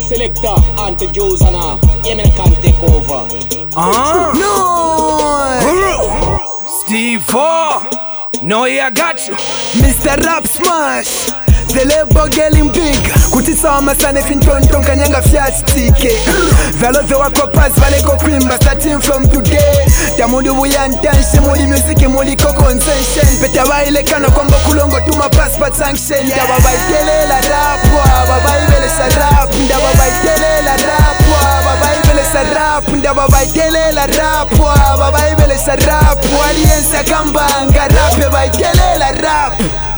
selector, anti-Jews and Yemen can take over. No! Steve 4, no, I got you. Mr. Rap Smash, the label getting big. Kutisa wa masane finton kanyanga fiastike. Veloze wako pass vale ko kwimba starting from today. Tamudu buyantanshi muli music muli ko concession. Peta baile kano kombo kulongo tuma passport sanction. Ndaba baitele la rapwa, babaibele sa rap. Ndaba baitele la rapwa, babaibele sa rap. Ndaba baitele la rapwa, babaibele sa rap. Aliensa kambanga rap, baitele la rap.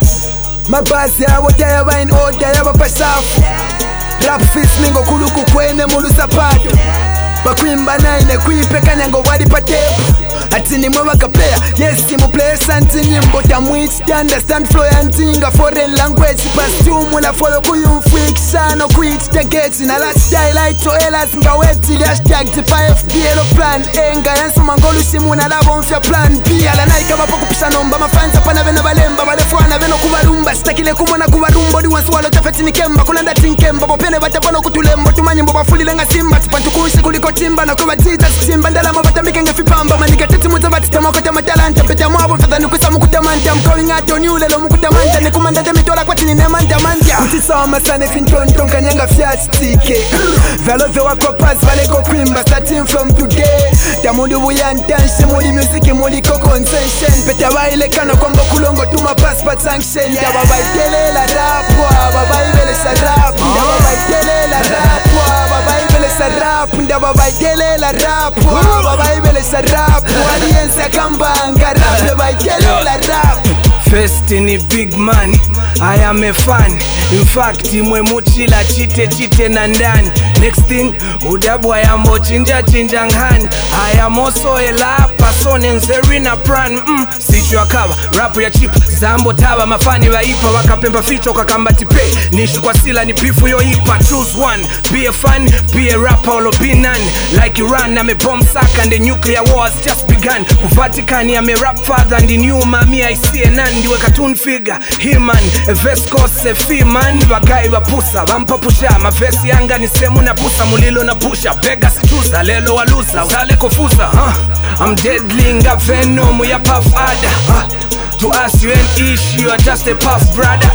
Mabazi yabo tayaba in order yaba pasafu. Rap fist mingo kuluku kwene mulu sapato. Bakwimba naine kuipeka nyango wadi patepu. Atini mwe wakapea, yes mu play santi nyimbo tamwich. Understand flow yantinga foreign language. Pastumu la follow kuyumfwik shano kuich tegeti. Na last style to elas nga weti. Hashtag tipa FDL plan enga. Yansu mangolu shimu na labo mfya plan B. Ala naika wapo kupisha nomba mafansa pana vena balemba. Balefwana veno kubarumba. Stakile kumona kubarumbo. Diwansu walo tafeti ni kemba. Kulanda tinkemba. Bopene batavono kutulembo. Tumanyimbo bafuli lenga simba. Tipantukushi kuliko timba. Na kubatita simba. Ndalama batamike ngefipamba. Manika muzabati tamako tamatalanta peta mwabo fadhani kusa mukutamanta. I'm going out on you lelo mukutamanta. Nikumanda temitola kwa tini nemanta manja. Kutisa wa masane finton kanyanga fiastike. Veloze wako pass vale ko kwimba starting from today. Tamudu buyantanshi muli music muli ko concession. Peta baile kano kombo kulongo tuma passport sanction. Ndaba baitele la rapwa, babaibele sa rap. Ndaba baitele la rapwa, babaibele sa rap. Ndaba baitele la rapwa, babaibele sa rap. Aliensa kambanga rap, baitele la rap. First in the big man, I am a fan. In fact, imwe muchila chite na ndani. Next thing, udabu I am chinja ngani. I am also a lapa, son and Zerina Pran. Sichwa kawa, rapu ya chip, zambo taba. Mafani wa ipa, wakapemba ficho kakamba tipe. Nishu kwa sila ni pifu yo ipa. Choose one, be a fan, be a rapper or be none. Like Iran, I'm a bomb sack and the nuclear war has just begun. Vatican, I'm a rap father and the new mami I see a nan. Ndiwe cartoon figure, he man, a vest cost a fee man. Wagai wa pusa, wampa pusha. Mavesi yanga ni semu na pusa, mulilo na pusha. Vega situza, lelo walusa, utale kofusa. I'm deadly, nga venom, ya puff ada. To ask you an issue, you're just a puff brother.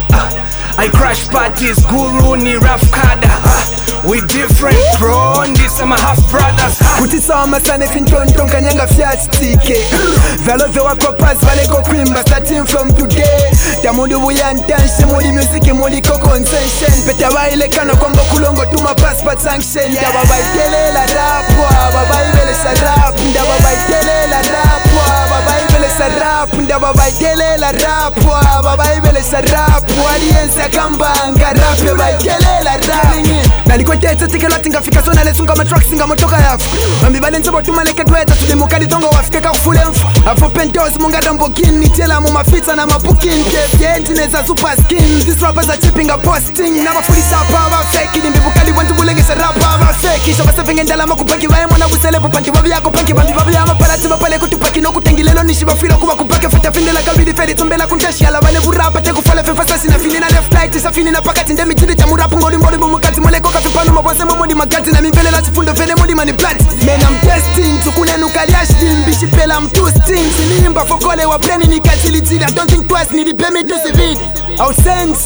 I crash parties, guru ni rough kada. We different bro, and this are my half brothers. Kutisa wa masane finton kanyanga fiastike. Veloze wako pass vale ko kwimba starting from today. Tamudu buyantanshi muli music muli ko concession. Peta baile kano kombo kulongo tuma passport sanction. Ndaba baitele la rapwa, babaibele sa rap. Ndaba baitele la rapwa, babaibele sa rap. Ndaba baitele la rapwa, babaibele sa rap. Aliensa kambanga rap, baitele la rap. Naliko tete tike lati ngafika sona lesunga matracks nga motoka yafu. Mambi balenze botuma leke dweta tulimukadi tongo wafike kakufule mfu. Afo pentos munga dambokini tela mu mafita na mabukin. Kefyenti neza super skin. These rappers are chipping a posting. Nama fully sapa ba fake. Nimbibukali wantu bulengesa rapa ba fake. Shoba sevenge ndala makupanki wae mwana wisele pupanki. Wabi yako panki bandi wabi yama palati mapale kutupaki. No kutengilelo nishiba filo kuwa kupake. Fita findela kabidi feri tumbela kuntashi. Ala wane burapa teku fale fefasasi na fili na left light. Isa fini na pakati ndemi chidi cha murapu ngoli mboli bumukati. Moleko kafipano mabose mamodi magati. Na mivele la sifundo vene modi maniplant. Man I'm destined to kunenu kaliashtin. Bishi pela I'm too sting. Sinimba fokole wa pleni ni katiliti. I don't think twice need pay me to see it. I'll send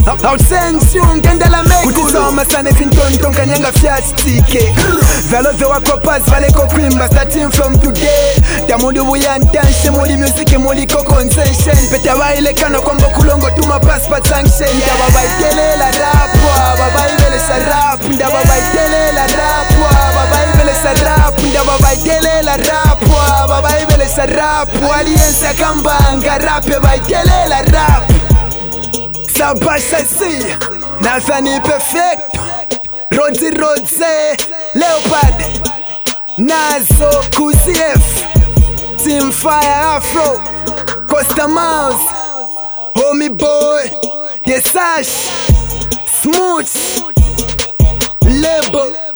you Ngandala meko Kutisa wa masane finton kanyanga fiastike. Veloze wako pass vale ko kwimba starting from today. Tamudu buyantanshi muli music muli ko concession. Peta baile kano kombo kulongo tuma passport sanction. Ndaba baitele la rapwa, babaibele sa rap. Ndaba baitele la rapwa, babaibele sa rap. Ndaba baitele la rapwa, babaibele sa rap. Aliensa kambanga rap, baitele la rap. Sabasha si Nathani perfect Rodze Leopard Nazo QCF Team Fire Afro Costa Mouse Homie Boy Yesash Smooth Label